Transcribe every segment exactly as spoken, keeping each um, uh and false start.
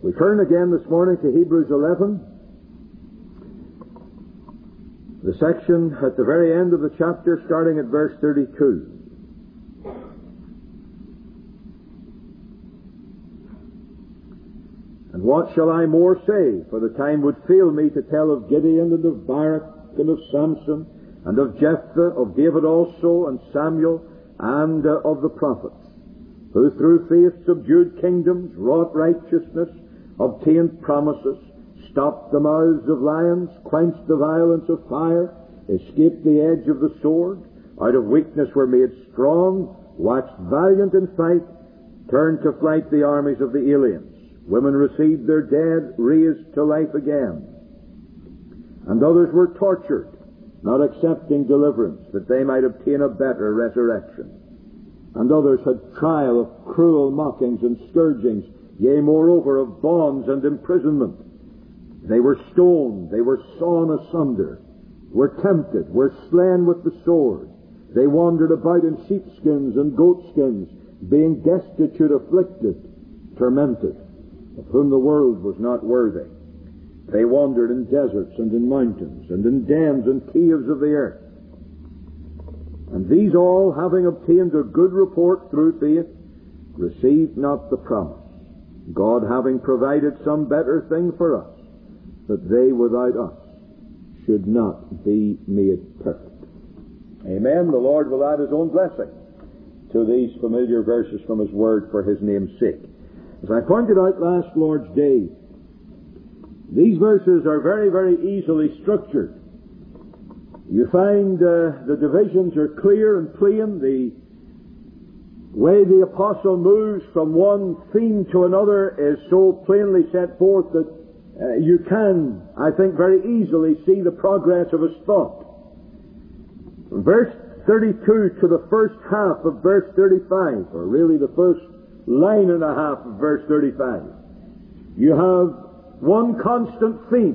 We turn again this morning to Hebrews eleven, the section at the very end of the chapter, starting at verse thirty-two. And what shall I more say? For the time would fail me to tell of Gideon and of Barak and of Samson and of Jephthah, of David also and Samuel and uh, of the prophets, who through faith subdued kingdoms, wrought righteousness, obtained promises, stopped the mouths of lions, quenched the violence of fire, escaped the edge of the sword, out of weakness were made strong, waxed valiant in fight, turned to flight the armies of the aliens. Women received their dead raised to life again. And others were tortured, not accepting deliverance, that they might obtain a better resurrection. And others had trial of cruel mockings and scourgings, yea, moreover, of bonds and imprisonment. They were stoned, they were sawn asunder, were tempted, were slain with the sword. They wandered about in sheepskins and goatskins, being destitute, afflicted, tormented, of whom the world was not worthy. They wandered in deserts and in mountains, and in dens and caves of the earth. And these all, having obtained a good report through faith, received not the promise, God having provided some better thing for us, that they without us should not be made perfect. Amen. The Lord will add His own blessing to these familiar verses from His Word for His name's sake. As I pointed out last Lord's Day, these verses are very, very easily structured. You find uh, the divisions are clear and plain. The way the apostle moves from one theme to another is so plainly set forth that uh, you can, I think, very easily see the progress of his thought. From verse thirty-two to the first half of verse thirty-five, or really the first line and a half of verse thirty-five, you have one constant theme.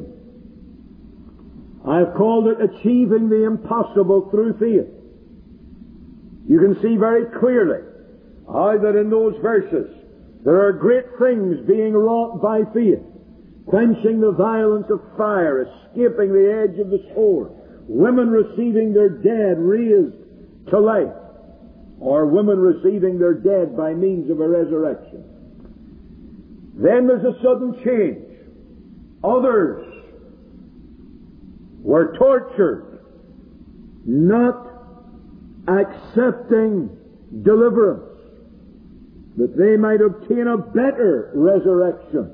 I have called it achieving the impossible through faith. You can see very clearly how that in those verses there are great things being wrought by faith. Quenching the violence of fire, escaping the edge of the sword, women receiving their dead raised to life, or women receiving their dead by means of a resurrection. Then there's a sudden change. Others were tortured, not accepting deliverance, that they might obtain a better resurrection.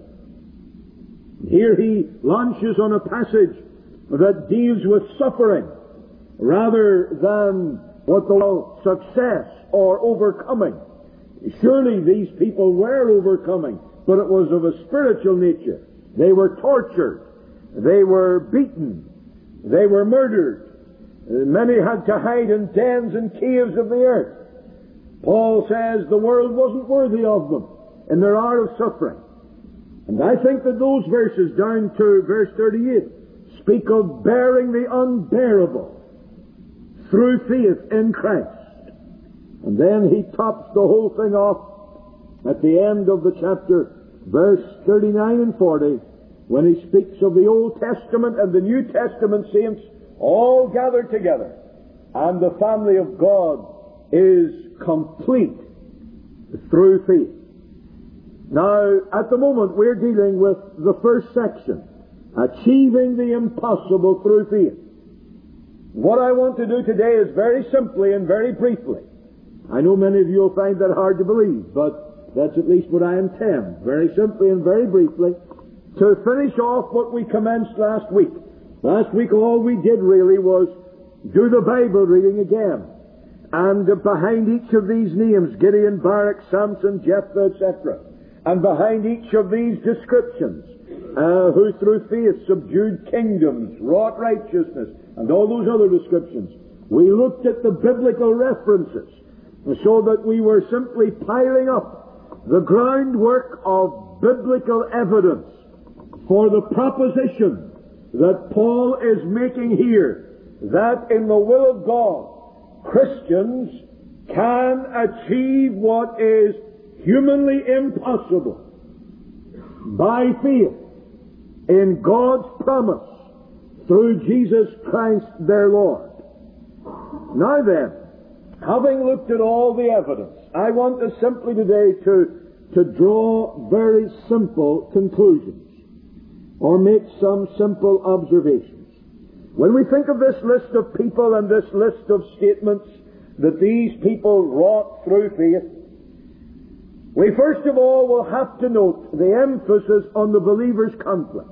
Here he launches on a passage that deals with suffering rather than what the law success or overcoming. Surely these people were overcoming, but it was of a spiritual nature. They were tortured. They were beaten. They were murdered. Many had to hide in dens and caves of the earth. Paul says the world wasn't worthy of them in their hour of suffering. And I think that those verses down to verse thirty-eight speak of bearing the unbearable through faith in Christ. And then he tops the whole thing off at the end of the chapter, verse thirty-nine and forty, when he speaks of the Old Testament and the New Testament saints all gathered together, and the family of God is complete through faith. Now, at the moment, we're dealing with the first section, achieving the impossible through faith. What I want to do today is very simply and very briefly. I know many of you will find that hard to believe, but that's at least what I intend. Very simply and very briefly, to finish off what we commenced last week. Last week all we did really was do the Bible reading again. And behind each of these names, Gideon, Barak, Samson, Jephthah, et cetera, and behind each of these descriptions, uh, who through faith subdued kingdoms, wrought righteousness, and all those other descriptions, we looked at the biblical references, so that we were simply piling up the groundwork of biblical evidence for the proposition that Paul is making here, that in the will of God, Christians can achieve what is humanly impossible. by faith in God's promise through Jesus Christ their Lord. Now then, having looked at all the evidence, I want to simply today to, to draw very simple conclusions, or make some simple observations. When we think of this list of people and this list of statements that these people wrought through faith, we first of all will have to note the emphasis on the believer's conflict.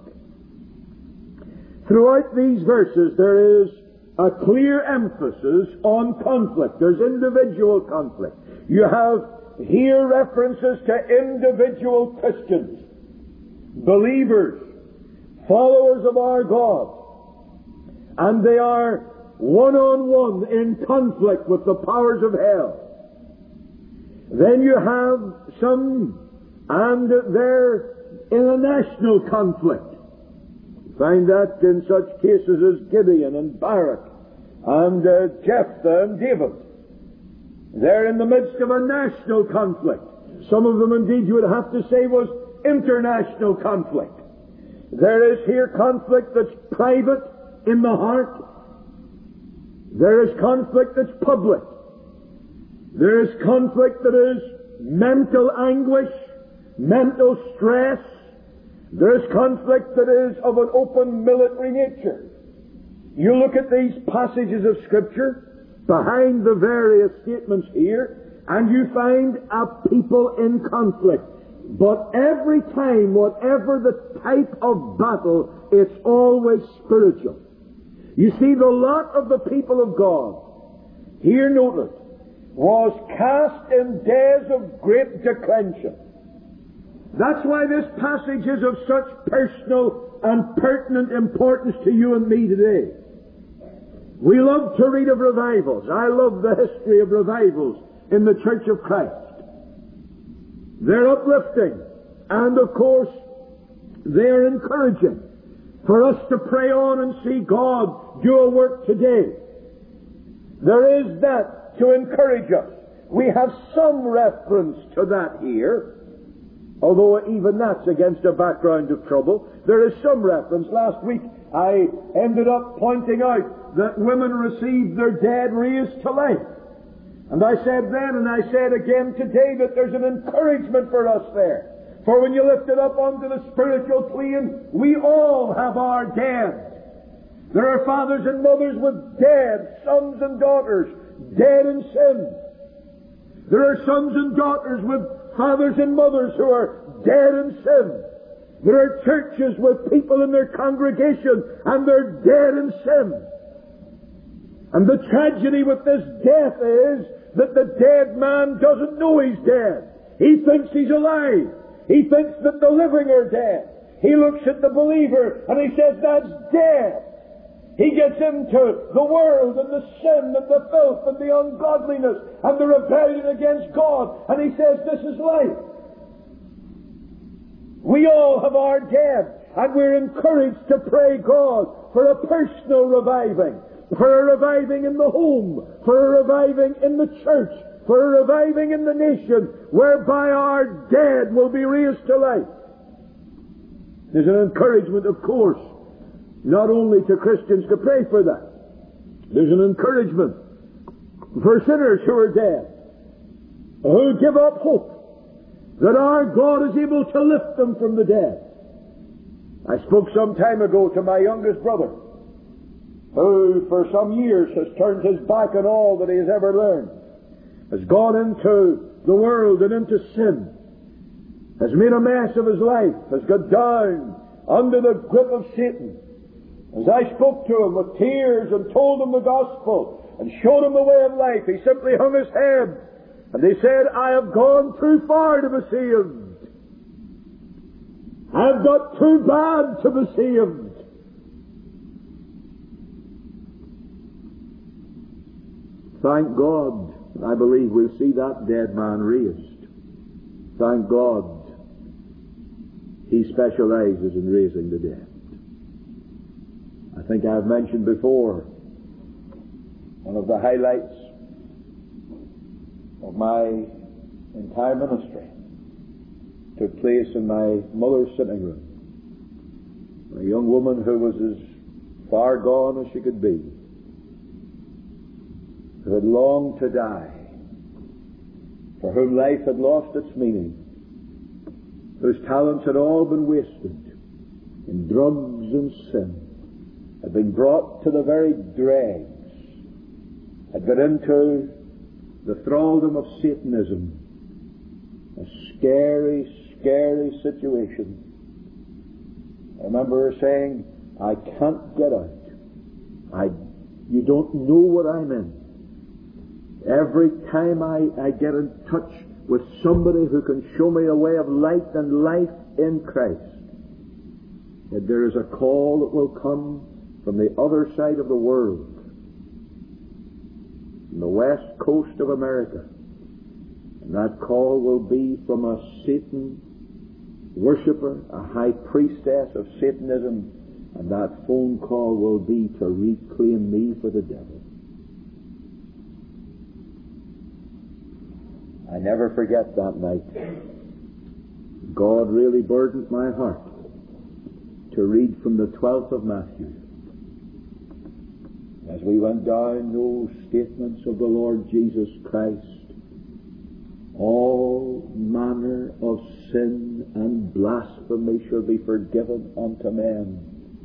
Throughout these verses there is a clear emphasis on conflict. There's individual conflict. You have here references to individual Christians, believers, followers of our God, and they are one-on-one in conflict with the powers of hell. Then you have some, and they're in a national conflict. You find that in such cases as Gideon and Barak and uh, Jephthah and David. They're in the midst of a national conflict. Some of them, indeed, you would have to say was international conflict. There is here conflict that's private in the heart. There is conflict that's public. There is conflict that is mental anguish, mental stress. There is conflict that is of an open military nature. You look at these passages of Scripture behind the various statements here, and you find a people in conflict. But every time, whatever the type of battle, it's always spiritual. You see, the lot of the people of God, here noted, was cast in days of great declension. That's why this passage is of such personal and pertinent importance to you and me today. We love to read of revivals. I love the history of revivals in the Church of Christ. They're uplifting, and of course, they're encouraging for us to pray on and see God do a work today. There is that to encourage us. We have some reference to that here, although even that's against a background of trouble. There is some reference. Last week I ended up pointing out that women received their dead raised to life. And I said then, and I said again today, that there's an encouragement for us there. For when you lift it up onto the spiritual plane, we all have our dead. There are fathers and mothers with dead sons and daughters, dead in sin. There are sons and daughters with fathers and mothers who are dead in sin. There are churches with people in their congregation, and they're dead in sin. And the tragedy with this death is that the dead man doesn't know he's dead. He thinks he's alive. He thinks that the living are dead. He looks at the believer and he says, that's dead. He gets into the world and the sin and the filth and the ungodliness and the rebellion against God, and he says, this is life. We all have our dead, and we're encouraged to pray God for a personal reviving, for a reviving in the home, for a reviving in the church, for a reviving in the nation, whereby our dead will be raised to life. There's an encouragement, of course, not only to Christians to pray for that. There's an encouragement for sinners who are dead, who give up hope that our God is able to lift them from the dead. I spoke some time ago to my youngest brother, who for some years has turned his back on all that he has ever learned, has gone into the world and into sin, has made a mess of his life, has got down under the grip of Satan. As I spoke to him with tears and told him the gospel and showed him the way of life, he simply hung his head and he said, I have gone too far to be saved. I've got too bad to be saved. Thank God, I believe we'll see that dead man raised. Thank God, He specializes in raising the dead. I think I've mentioned before, one of the highlights of my entire ministry took place in my mother's sitting room. A young woman who was as far gone as she could be, who had longed to die, for whom life had lost its meaning, whose talents had all been wasted in drugs and sin, had been brought to the very dregs, had got into the thraldom of Satanism, a scary, scary situation. I remember her saying, I can't get out. I, you don't know what I'm in. Every time I, I get in touch with somebody who can show me a way of light and life in Christ, that there is a call that will come from the other side of the world, from the west coast of America. And that call will be from a Satan worshipper, a high priestess of Satanism, and that phone call will be to reclaim me for the devil. I never forget that night. God really burdened my heart to read from the twelfth of Matthew. As we went down those statements of the Lord Jesus Christ, all manner of sin and blasphemy shall be forgiven unto men.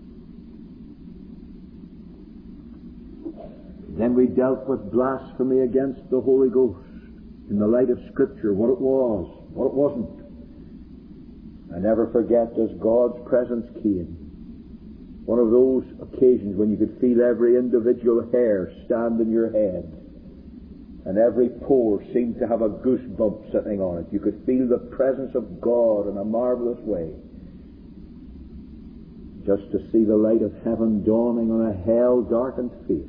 Then we dealt with blasphemy against the Holy Ghost in the light of Scripture, what it was, what it wasn't. I never forget as God's presence came, one of those occasions when you could feel every individual hair stand in your head, and every pore seemed to have a goosebump sitting on it. You could feel the presence of God in a marvelous way. Just to see the light of heaven dawning on a hell-darkened face.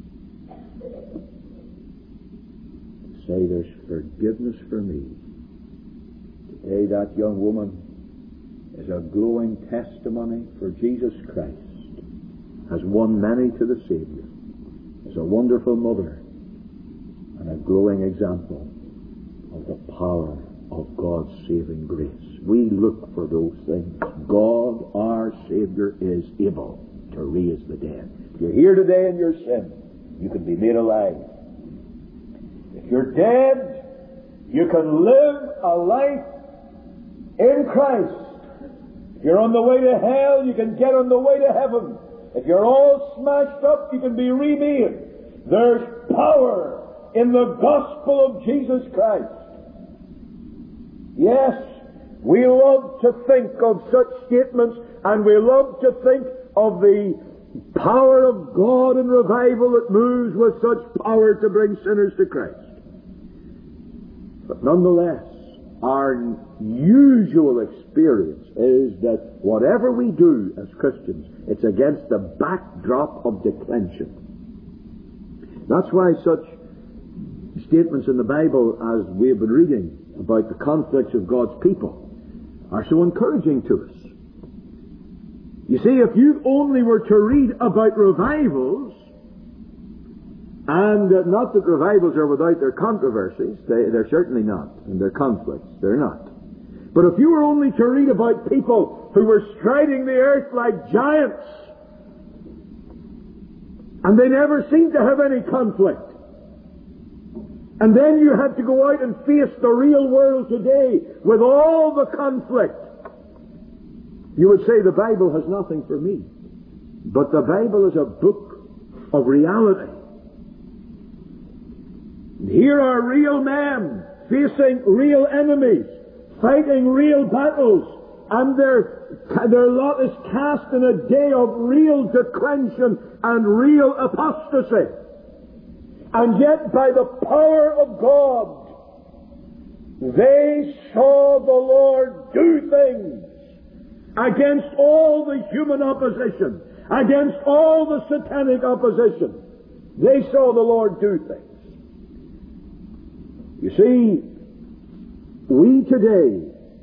Say, there's forgiveness for me. Today that young woman is a glowing testimony for Jesus Christ, has won many to the Savior, is a wonderful mother, and a glowing example of the power of God's saving grace. We look for those things. God, our Savior, is able to raise the dead. If you're here today in your sin, you can be made alive. If you're dead, you can live a life in Christ. If you're on the way to hell, you can get on the way to heaven. If you're all smashed up, you can be remade. There's power in the gospel of Jesus Christ. Yes, we love to think of such statements, and we love to think of the power of God in revival that moves with such power to bring sinners to Christ. But nonetheless, our usual experience is that whatever we do as Christians, it's against the backdrop of declension. That's why such statements in the Bible, as we have been reading about the conflicts of God's people, are so encouraging to us. You see, if you only were to read about revivals, and uh, not that revivals are without their controversies, they, they're certainly not, and their conflicts, they're not. But if you were only to read about people who were striding the earth like giants, and they never seemed to have any conflict, and then you had to go out and face the real world today with all the conflict, you would say the Bible has nothing for me. But the Bible is a book of reality. Here are real men facing real enemies, fighting real battles, and their, their lot is cast in a day of real declension and real apostasy. And yet, by the power of God, they saw the Lord do things against all the human opposition, against all the satanic opposition. They saw the Lord do things. You see, we today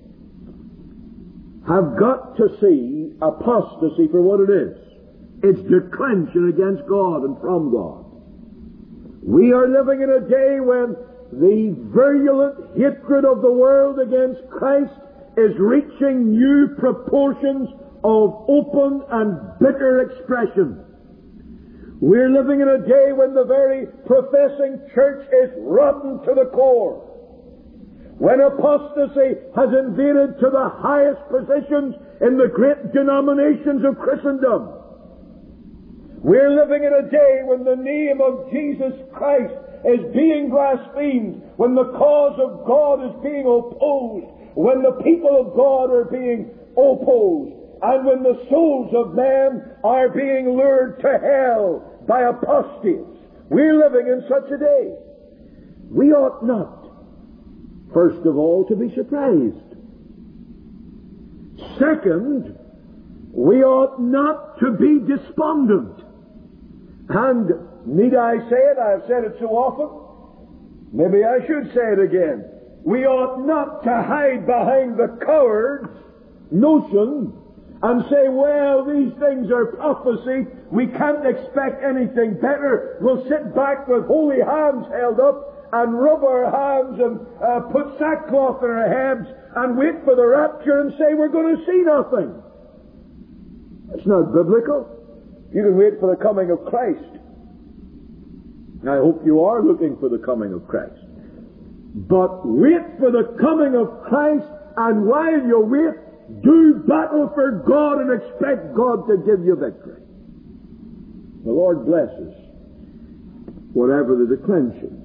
have got to see apostasy for what it is. It's declension against God and from God. We are living in a day when the virulent hatred of the world against Christ is reaching new proportions of open and bitter expression. We're living in a day when the very professing church is rotten to the core. When apostasy has invaded to the highest positions in the great denominations of Christendom. We're living in a day when the name of Jesus Christ is being blasphemed, when the cause of God is being opposed, when the people of God are being opposed, and when the souls of men are being lured to hell by apostates. We're living in such a day. We ought not, first of all, to be surprised. Second, we ought not to be despondent. And need I say it? I've said it so often. Maybe I should say it again. We ought not to hide behind the coward's notion and say, well, these things are prophecy. We can't expect anything better. We'll sit back with holy hands held up and rub our hands and uh, put sackcloth in our heads and wait for the rapture and say we're going to see nothing. It's not biblical. You can wait for the coming of Christ. I hope you are looking for the coming of Christ. But wait for the coming of Christ, and while you wait, do battle for God and expect God to give you victory. The Lord blesses whatever the declension.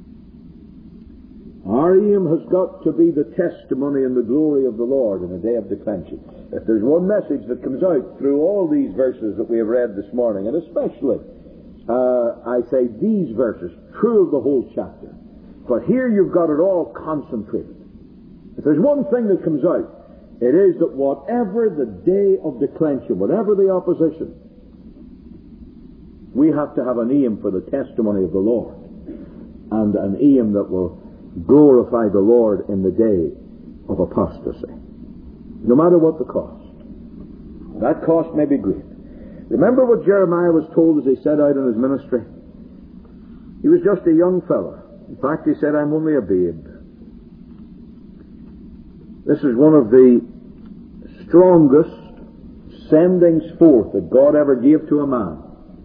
Our aim has got to be the testimony and the glory of the Lord in a day of declension. If there's one message that comes out through all these verses that we have read this morning, and especially, uh, I say these verses, true of the whole chapter, but here you've got it all concentrated. If there's one thing that comes out, it is that whatever the day of declension, whatever the opposition, we have to have an aim for the testimony of the Lord, and an aim that will glorify the Lord in the day of apostasy, no matter what the cost. That cost may be great. Remember what Jeremiah was told as he set out on his ministry? He was just a young fellow. In fact, he said, I'm only a babe. This is one of the strongest sendings forth that God ever gave to a man.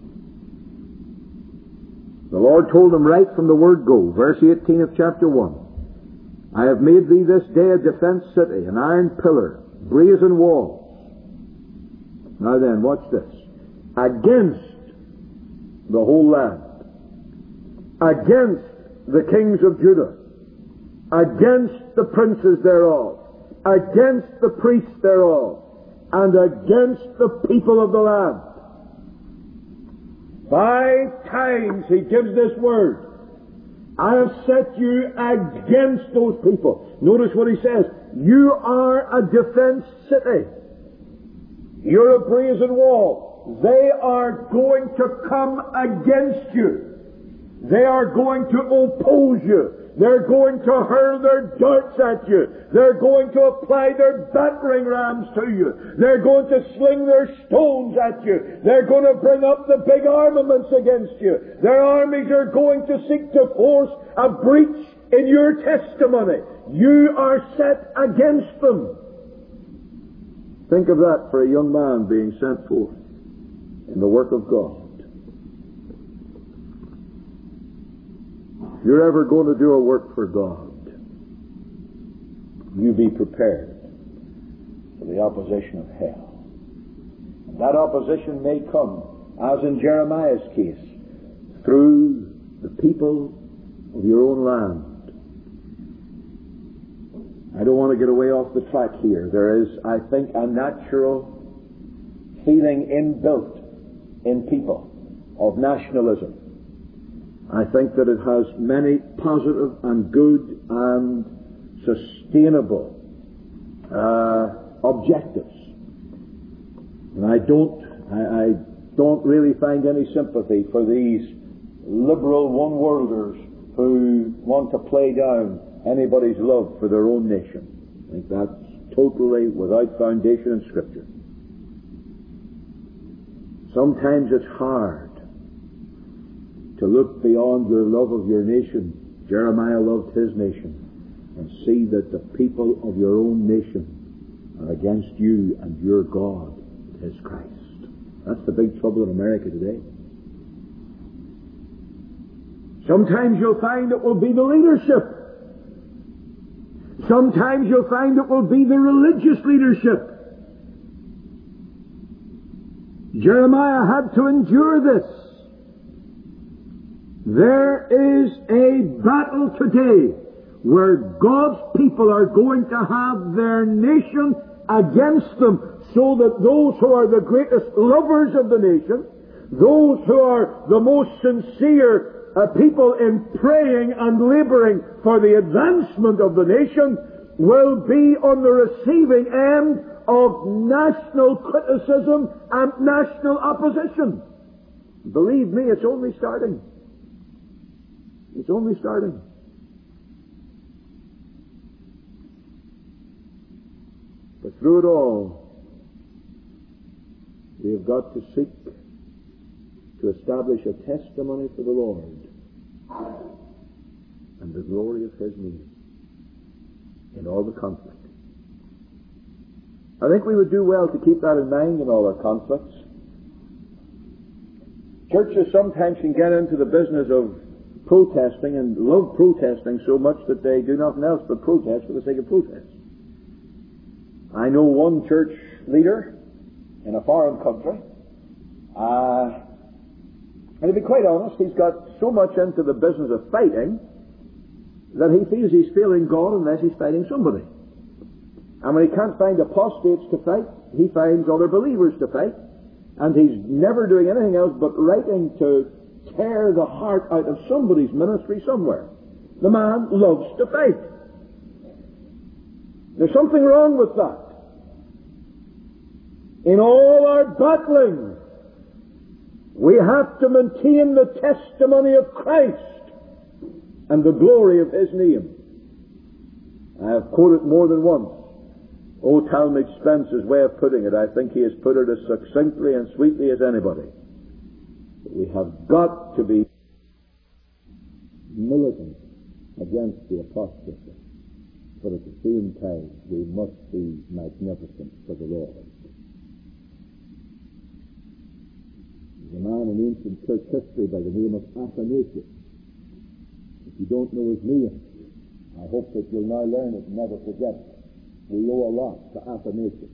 The Lord told him right from the word go, verse eighteen of chapter one, I have made thee this day a defense city, an iron pillar, brazen walls. Now then, watch this. Against the whole land, against the kings of Judah, against the princes thereof, against the priests thereof, and against the people of the land. Five times he gives this word. I have set you against those people. Notice what he says. You are a defense city. You're a brazen wall. They are going to come against you. They are going to oppose you. They're going to hurl their darts at you. They're going to apply their battering rams to you. They're going to sling their stones at you. They're going to bring up the big armaments against you. Their armies are going to seek to force a breach in your testimony. You are set against them. Think of that for a young man being sent forth in the work of God. If you're ever going to do a work for God, you be prepared for the opposition of hell. And that opposition may come, as in Jeremiah's case, through the people of your own land. I don't want to get away off the track here. There is, I think, a natural feeling inbuilt in people of nationalism. I think that it has many positive and good and sustainable uh, objectives. And I don't, I, I don't really find any sympathy for these liberal one-worlders who want to play down anybody's love for their own nation. I think that's totally without foundation in Scripture. Sometimes it's hard to look beyond your love of your nation. Jeremiah loved his nation, and see that the people of your own nation are against you and your God, His Christ. That's the big trouble in America today. Sometimes you'll find it will be the leadership. Sometimes you'll find it will be the religious leadership. Jeremiah had to endure this. There is a battle today where God's people are going to have their nation against them, so that those who are the greatest lovers of the nation, those who are the most sincere uh, people in praying and laboring for the advancement of the nation, will be on the receiving end of national criticism and national opposition. Believe me, it's only starting. It's only starting. But through it all, we have got to seek to establish a testimony for the Lord and the glory of His name in all the conflict. I think we would do well to keep that in mind in all our conflicts. Churches sometimes can get into the business of protesting and love protesting so much that they do nothing else but protest for the sake of protest. I know one church leader in a foreign country, uh, and to be quite honest, he's got so much into the business of fighting that he feels he's failing God unless he's fighting somebody. And when he can't find apostates to fight, he finds other believers to fight, and he's never doing anything else but writing to tear the heart out of somebody's ministry somewhere. The man loves to fight. There's something wrong with that. In all our battling, we have to maintain the testimony of Christ and the glory of His name. I have quoted more than once old Talmage Spence's way of putting it. I think he has put it as succinctly and sweetly as anybody. We have got to be militant against the apostasy, but at the same time we must be magnificent for the Lord. There's a man in ancient church history by the name of Athanasius. If you don't know his name, I hope that you'll now learn it and never forget it. We owe a lot to Athanasius.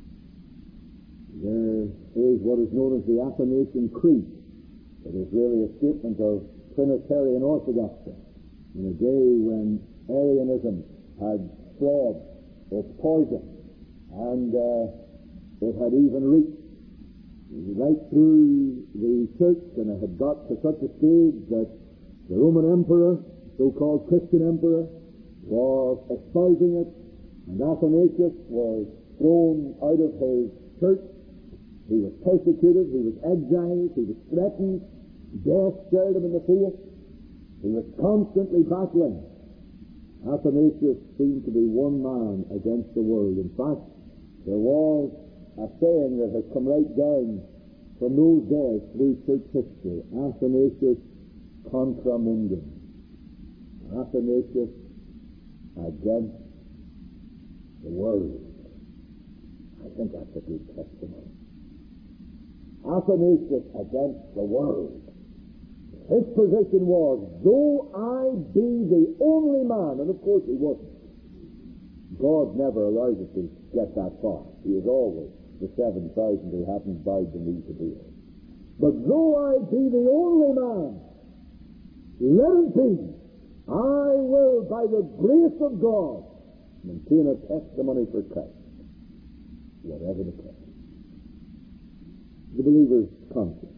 There is what is known as the Athanasian Creed. It is really a statement of Trinitarian orthodoxy in a day when Arianism had spread its poison, and uh, it had even reached right through the church, and it had got to such a stage that the Roman Emperor, so-called Christian Emperor, was espousing it, and Athanasius was thrown out of his church. He was persecuted, he was exiled, he was threatened, death stared him in the face. He was constantly battling. Athanasius seemed to be one man against the world. In fact, there was a saying that has come right down from those days through church history: Athanasius contra mundum. Athanasius against the world. I think that's a good testimony. Athanasius against the world. His position was, though I be the only man, and of course he wasn't. God never allows us to get that far. He is always the seven thousand who haven't bowed the knee to Baal. But though I be the only man, let it be. I will, by the grace of God, maintain a testimony for Christ, whatever the cost. The believer's confidence.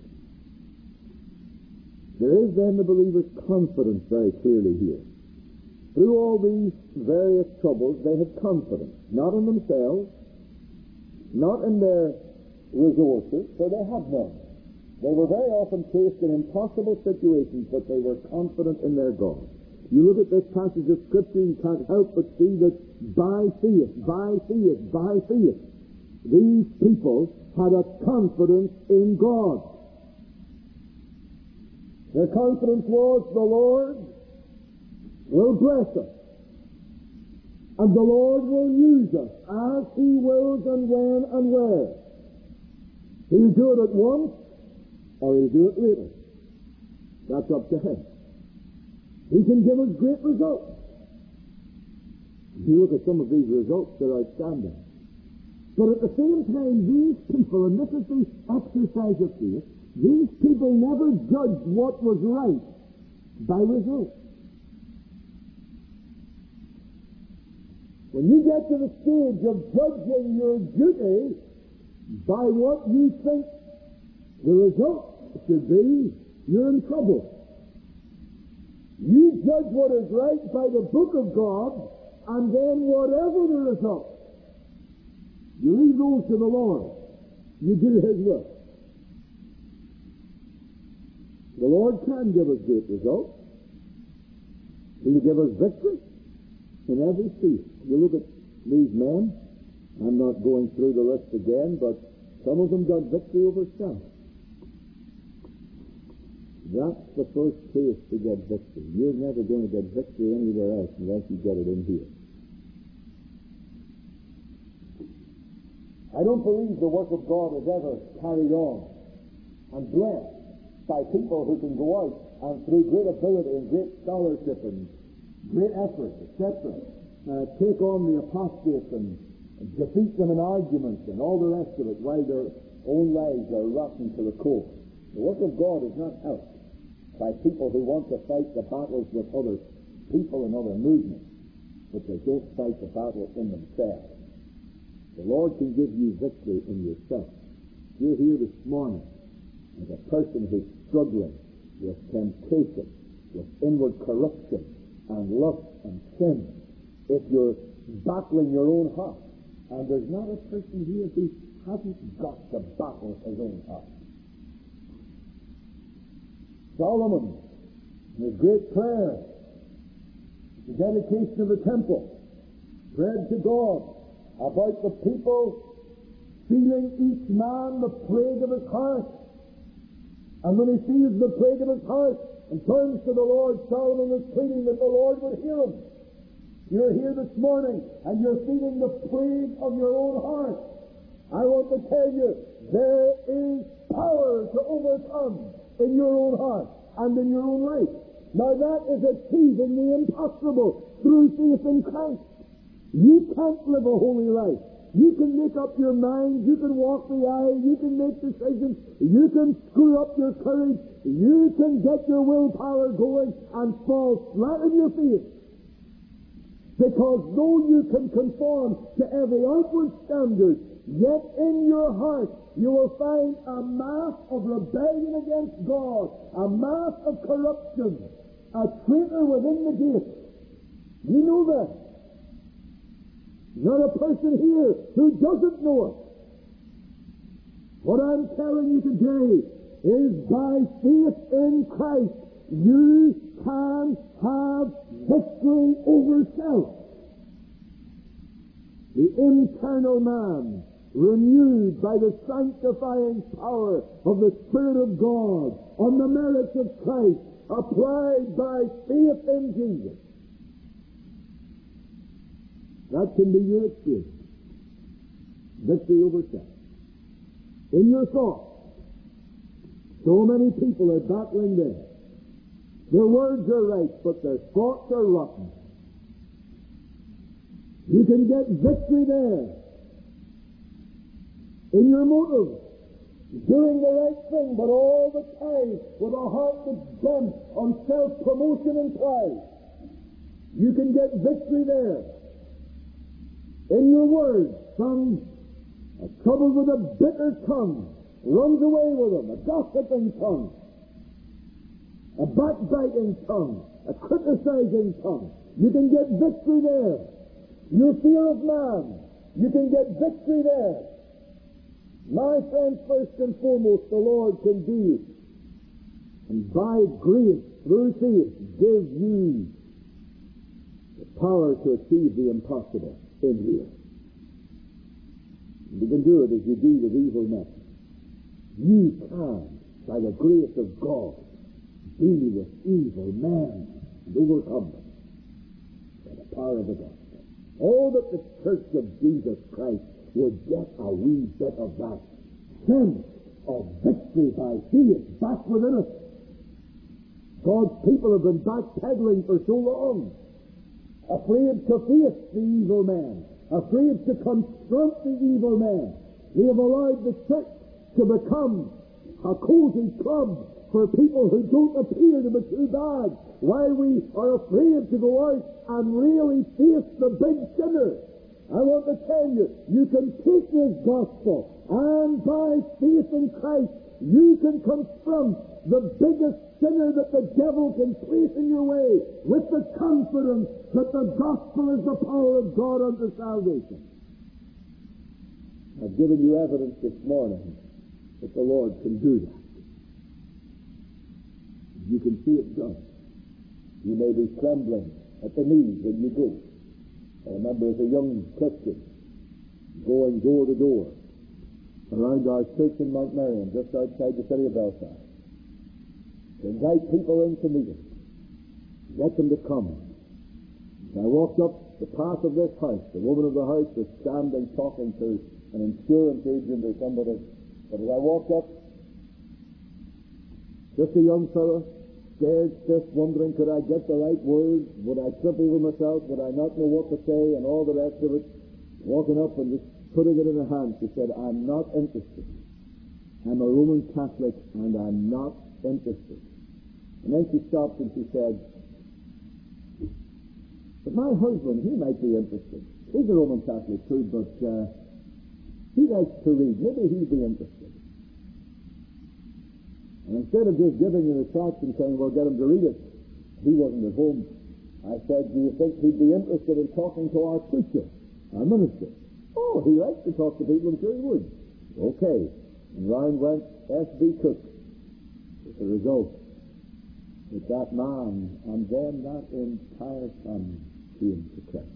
There is then the believer's confidence very clearly here. Through all these various troubles, they had confidence, not in themselves, not in their resources, for they had none. They were very often placed in impossible situations, but they were confident in their God. You look at this passage of Scripture, you can't help but see that by faith, by faith, by faith, these people had a confidence in God. Their confidence was, the Lord will bless us, And the Lord will use us as He wills and when and where. He'll do it at once, or He'll do it later. That's up to Him. He can give us great results. If you look at some of these results, they're outstanding. But at the same time, these people, and this is the exercise of faith, these people never judged what was right by results. When you get to the stage of judging your duty by what you think the result should be, you're in trouble. You judge what is right by the book of God, and then whatever the result, you leave those to the Lord. You do His will. The Lord can give us great results. He'll give us victory in every field. You look at these men. I'm not going through the list again, but some of them got victory over self. That's the first place to get victory. You're never going to get victory anywhere else unless you get it in here. I don't believe the work of God is ever carried on and blessed by people who can go out and through great ability and great scholarship and great effort, et cetera, uh, take on the apostates and, and defeat them in arguments and all the rest of it while their own lives are rotten to the core. The work of God is not helped by people who want to fight the battles with other people and other movements, but they don't fight the battle in themselves. The Lord can give you victory in yourself. You're here this morning as a person who's struggling with temptation, with inward corruption and lust and sin. If you're battling your own heart, and there's not a person here who hasn't got to battle his own heart. Solomon, in his great prayer, the dedication of the temple, prayed to God about the people feeling each man the plague of his heart. And when he feels the plague of his heart and turns to the Lord, Solomon was pleading that the Lord would hear him. You're here this morning and you're feeling the plague of your own heart. I want to tell you, there is power to overcome in your own heart and in your own life. Now that is achieving the impossible through faith in Christ. You can't live a holy life. You can make up your mind, you can walk the aisle, you can make decisions, you can screw up your courage, you can get your willpower going and fall flat in your face. Because though you can conform to every outward standard, yet in your heart you will find a mass of rebellion against God, a mass of corruption, a traitor within the gate. You know that. Not a person here who doesn't know it. What I'm telling you today is by faith in Christ, you can have victory over self. The internal man, renewed by the sanctifying power of the Spirit of God, on the merits of Christ, applied by faith in Jesus. That can be your experience. Victory over self. In your thoughts. So many people are battling there. Their words are right, but their thoughts are rotten. You can get victory there. In your motives. Doing the right thing, but all the time with a heart that's bent on self-promotion and pride. You can get victory there. In your words, some are troubled with a bitter tongue, runs away with them, a gossiping tongue, a backbiting tongue, a criticizing tongue. You can get victory there. Your fear of man, you can get victory there. My friends, first and foremost, the Lord can do, and by grace, through faith, give you the power to achieve the impossible in here. You can do it as you do with evil men. You can, by the grace of God, deal with evil men and overcome them by the power of the gospel. Oh, that the church of Jesus Christ would get a wee bit of that sense of victory by faith back within us. God's people have been backpedaling for so long, afraid to face the evil man, afraid to confront the evil man. We have allowed the church to become a cozy club for people who don't appear to be too bad, while we are afraid to go out and really face the big sinner. I want to tell you, you can take this gospel, and by faith in Christ, you can confront the biggest sinner that the devil can place in your way with the confidence that the gospel is the power of God unto salvation. I've given you evidence this morning that the Lord can do that. You can see it done. You may be trembling at the knees when you go. I remember as a young Christian going door to door around our church in Mount Marion, just outside the city of Belfast, to invite people in to meetings, get them to come. I walked up the path of this house. The woman of the house was standing talking to an insurance agent or somebody. But as I walked up, just a young fellow, scared, stiff, wondering, could I get the right words? Would I trip over myself? Would I not know what to say? And all the rest of it. Walking up and just putting it in her hand, she said, I'm not interested. I'm a Roman Catholic and I'm not interested. And then she stopped and she said, but my husband, he might be interested. He's a Roman Catholic too, but uh, he likes to read. Maybe he'd be interested. And instead of just giving him the tract and saying, well, get him to read it, he wasn't at home. I said, do you think he'd be interested in talking to our preacher, our minister? Oh, he likes to talk to people, I'm sure he would. Okay. And round went S B Cook. With the result that that man and then that entire family came to Christ.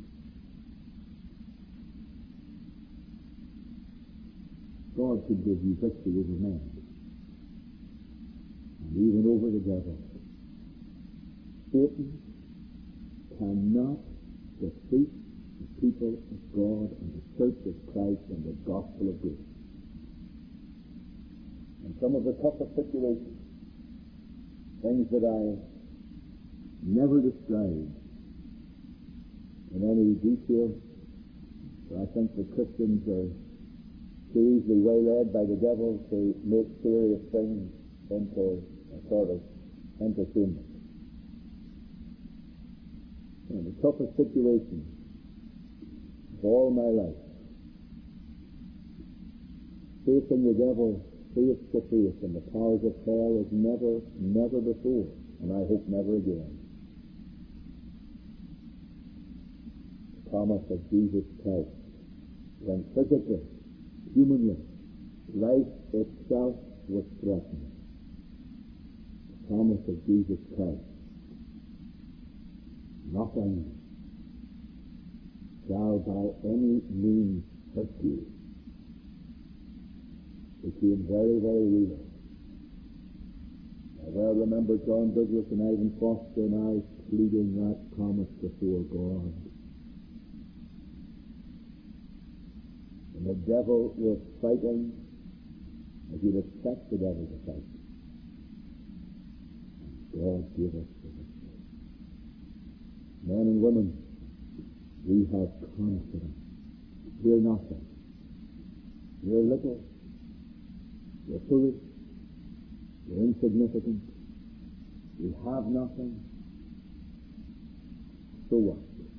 God can give you victory over men, and even over the devil. Satan cannot defeat the people of God and the church of Christ and the gospel of grace. And some of the toughest situations, things that I never described in any detail, but I think the Christians are too easily waylaid by the devil to make serious things into a sort of entertainment. And the toughest situation of all my life, facing the devil face to face and the powers of hell as never, never before, and I hope never again. The promise of Jesus Christ, when physically, humanly, life itself was threatened. The promise of Jesus Christ, nothing shall by any means hurt you, became very, very real. I well remember John Douglas and Ivan Foster and I pleading that promise before God. And the devil was fighting as you'd expect the devil to fight. And God gave us the victory. Men and women, we have confidence. We're nothing. We're little. We're foolish, we're insignificant, we have nothing. So what?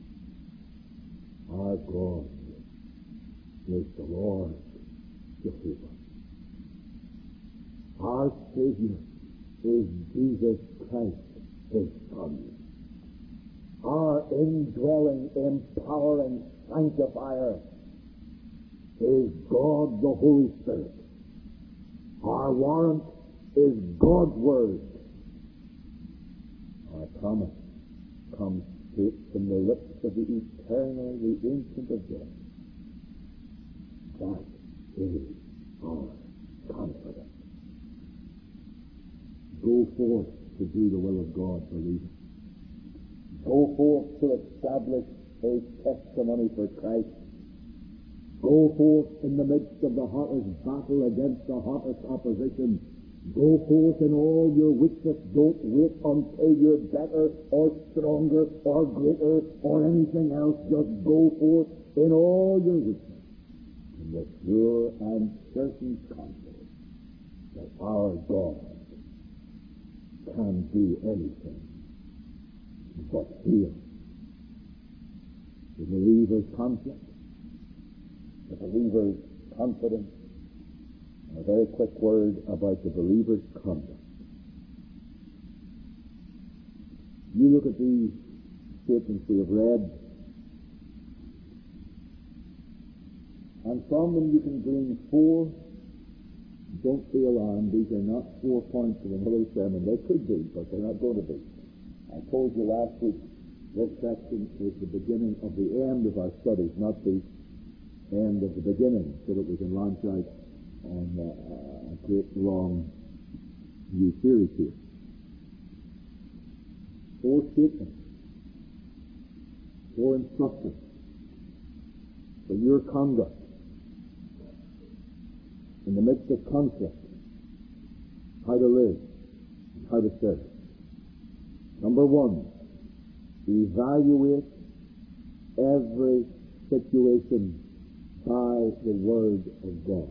Our God is the Lord Jehovah. Our Savior is Jesus Christ, His Son. Our indwelling, empowering sanctifier is God the Holy Spirit. Our warrant is God's Word. Our promise comes straight from the lips of the eternal, the Ancient of Days. That is our confidence. Go forth to do the will of God, believer. Go forth to establish a testimony for Christ. Go forth in the midst of the hottest battle against the hottest opposition. Go forth in all your weakness. Don't wait until you're better or stronger or greater or anything else. Just go forth in all your weakness, in the sure and certain confidence that our God can do anything but heal. The believer's conflict, the believer's confidence, and a very quick word about the believer's conduct. You look at these statements we have read, and from them you can glean four. Don't be alarmed, these are not four points of another sermon. They could be, but they're not going to be. I told you last week this section was the beginning of the end of our studies, not the end of the beginning, so that we can launch out on uh, a great long new series here. Four statements, four instructions for your conduct in the midst of conflict, how to live and how to serve. Number one, evaluate every situation by the Word of God.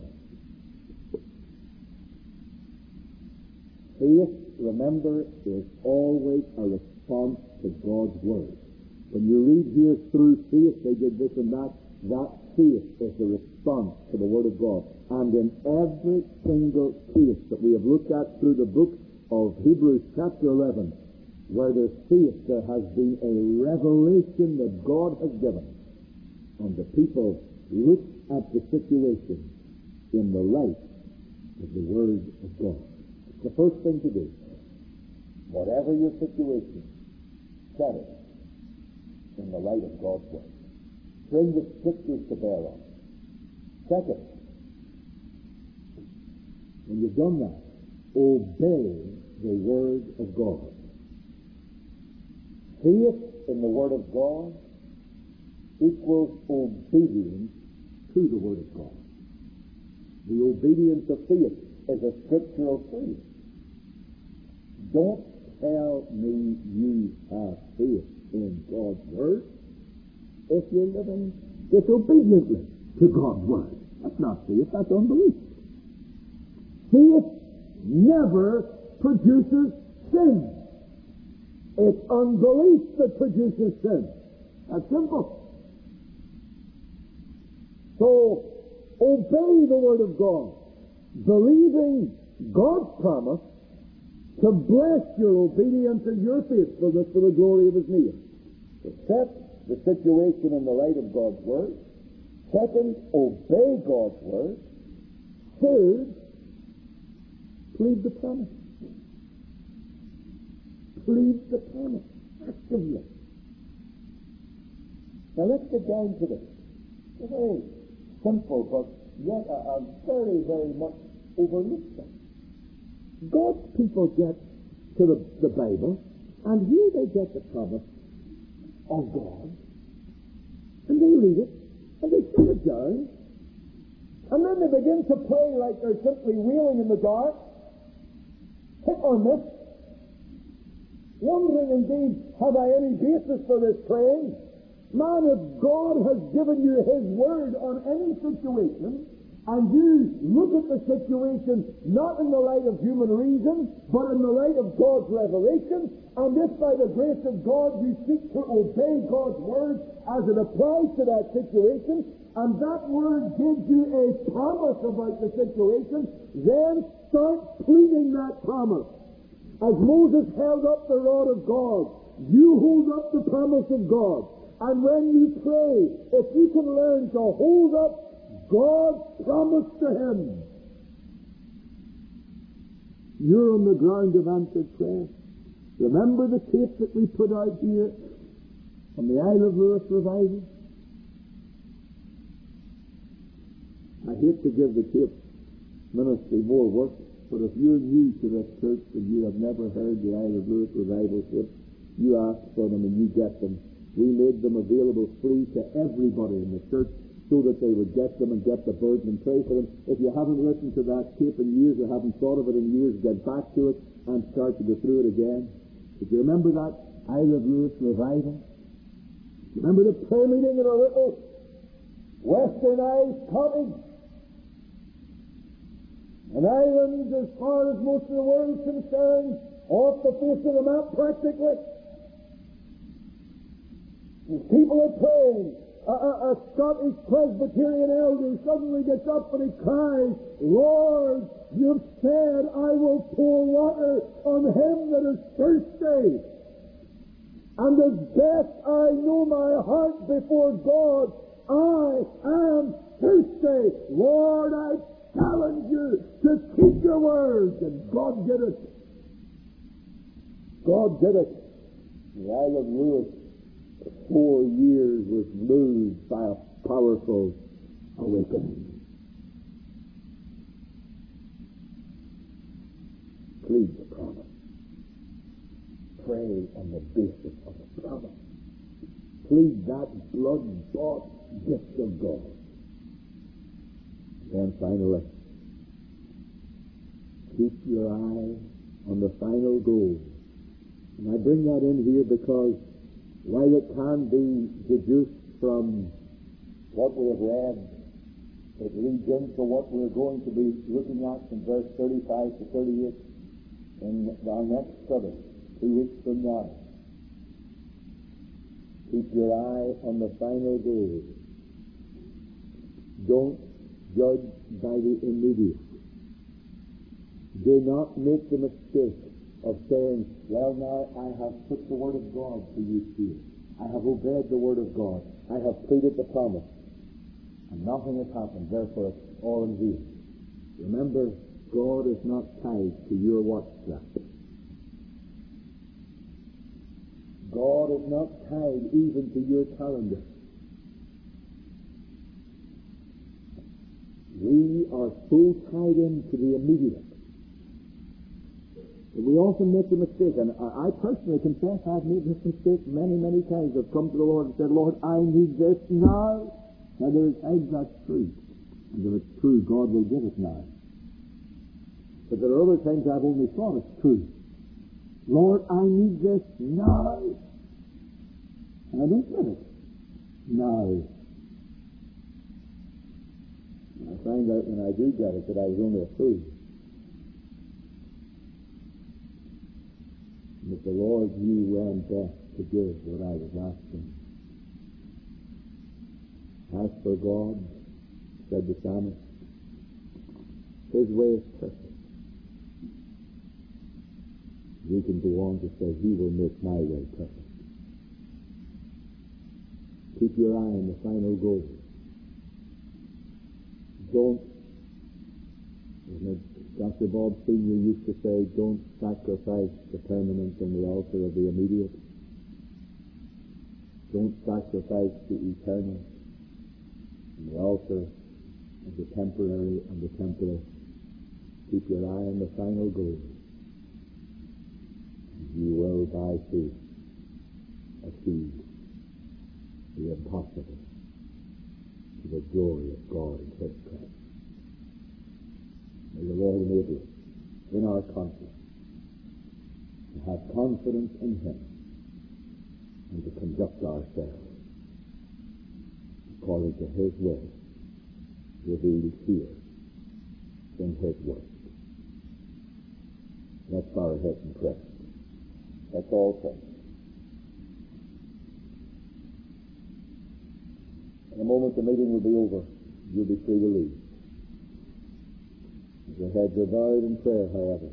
Faith, remember, is always a response to God's Word. When you read here through faith, they did this and that, that faith is the response to the Word of God. And in every single case that we have looked at through the book of Hebrews chapter eleven, where there's faith, there has been a revelation that God has given. And the people look at the situation in the light of the Word of God. It's the first thing to do. Whatever your situation, set it in the light of God's Word. Bring the Scriptures to bear on it. Second, when you've done that, obey the Word of God. Faith in the Word of God equals obedience to the Word of God. The obedience of faith is a scriptural faith. Don't tell me you have faith in God's Word if you're living disobediently to God's Word. That's not faith, that's unbelief. Faith never produces sin. It's unbelief that produces sin. That's simple. So, obey the Word of God, believing God's promise to bless your obedience and your faithfulness for the glory of His name. So set the situation in the light of God's Word. Second, obey God's Word. Third, plead the promise. Plead the promise actively. Now let's get down to this. It's a very simple but yet a, a very, very much overlooked thing. God's people get to the, the Bible, and here they get the promise of God, and they read it, and they sit it down, and then they begin to pray like they're simply wheeling in the dark, hit or miss, wondering indeed, have I any basis for this praying? Man, if God has given you His Word on any situation, and you look at the situation not in the light of human reason, but in the light of God's revelation, and if by the grace of God you seek to obey God's Word as it applies to that situation, and that Word gives you a promise about the situation, then start pleading that promise. As Moses held up the rod of God, you hold up the promise of God. And when you pray, if you can learn to hold up God's promise to Him, you're on the ground of answered prayer. Remember the tape that we put out here on the Isle of Lewis revival? I hate to give the tape ministry more work, but if you're new to this church and you have never heard the Isle of Lewis revival tape, you ask for them and you get them We made them available free to everybody in the church so that they would get them and get the burden and pray for them. If you haven't listened to that tape in years or haven't thought of it in years, get back to it and start to go through it again. If you remember that Isle of Lewis revival, remember the prayer meeting in a little Western Isles cottage? An island, as far as most of the world is concerned, off the face of the map practically. And people are praying. A, a, a Scottish Presbyterian elder suddenly gets up and he cries, Lord, you've said I will pour water on him that is thirsty. And as best I know my heart before God, I am thirsty. Lord, I challenge you to keep your word. And God did it. God did it. The Isle of Lewis, for four years, was moved by a powerful awakening. Plead the promise. Pray on the basis of the promise. Plead that blood-bought gift of God. Then finally, keep your eye on the final goal. And I bring that in here because while it can be deduced from what we have read, it leads into what we're going to be looking at from verse thirty-five to thirty-eight in our next study, two weeks from now. Keep your eye on the final goal. Don't judge by the immediate. Do not make the mistake of saying, well, now I have put the word of God to use here. I have obeyed the word of God. I have pleaded the promise. And nothing has happened. Therefore, it's all in vain. Remember, God is not tied to your watch strap. God is not tied even to your calendar. We are so tied into the immediate that we often make the mistake, and I personally confess I've made this mistake many, many times. I've come to the Lord and said, Lord, I need this now. Now there is times that's true. And if it's true, God will give it now. But there are other times I've only thought it's true. Lord, I need this now. And I don't get it now. And I find out when I do get it that I was only a fool. And that the Lord knew when best to give what I was asking. As for God, said the psalmist, His way is perfect. We can go on to say, He will make my way perfect. Keep your eye on the final goal. Don't, as Doctor Bob Senior used to say, don't sacrifice the permanent on the altar of the immediate. Don't sacrifice the eternal on the altar of the temporary and the temporal. Keep your eye on the final goal. You will, by faith, achieve the impossible to the glory of God and His Christ. May the Lord enable us in our confidence to have confidence in Him and to conduct ourselves according to His will revealed here in His Word. Let's bow our heads and pray. That's all, friends. In a moment the meeting will be over. You'll be free to leave. Your heads are bowed in prayer, however.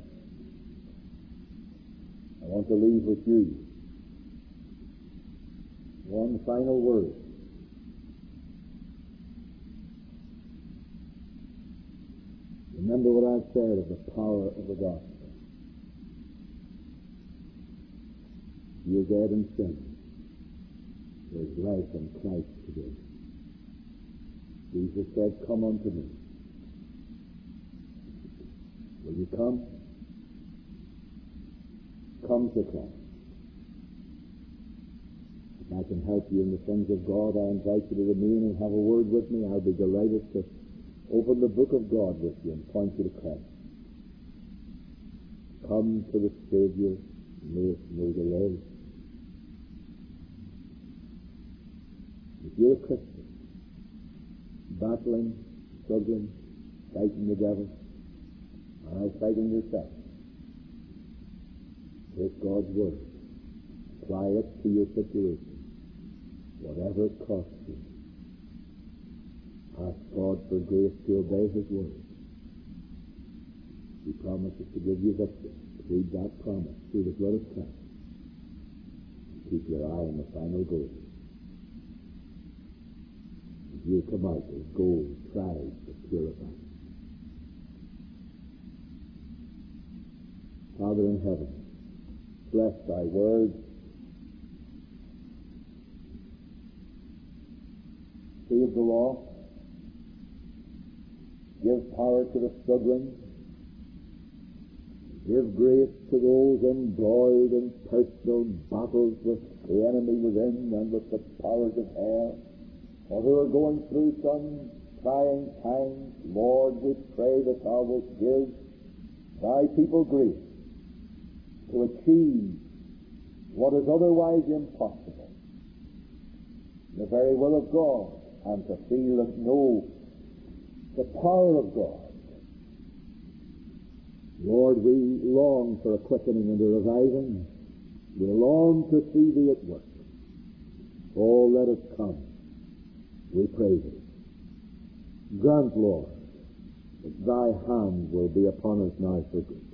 I want to leave with you one final word. Remember what I've said of the power of the gospel. You're dead in sin. There's life in Christ today. Jesus said, come unto me. Will you come? Come to Christ. My I can help you in the things of God, I invite you to remain and have a word with me. I'll be delighted to open the book of God with you and point you to Christ. Come to the Savior, make no delay. If you're a Christian, battling, struggling, fighting the devil, or fighting yourself, take God's word, apply it to your situation, whatever it costs you. Ask God for grace to obey His word. He promises to give you victory. Read that promise through the blood of Christ. Keep your eye on the final goal. You come out as gold, tried, but purified. Father in heaven, bless thy word. Save the lost. Give power to the struggling. Give grace to those embroiled in personal battles with the enemy within and with the powers of hell, or who are going through some trying times. Lord, we pray that thou wilt give thy people grace to achieve what is otherwise impossible, the very will of God, and to feel and know the power of God. Lord, we long for a quickening and a reviving. We long to see thee at work. Oh, let us come. We pray thee. Grant, Lord, that thy hand will be upon us now for good.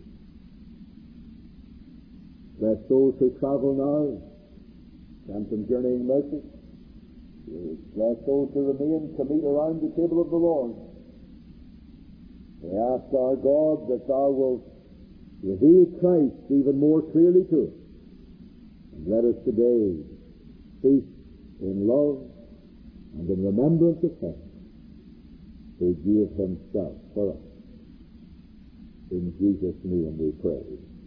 Bless those who travel now. Grant them journeying mercy. Bless those who remain to meet around the table of the Lord. We ask our God that thou wilt reveal Christ even more clearly to us. And let us today feast in love and in remembrance of Him who gave Himself for us. In Jesus' name we pray.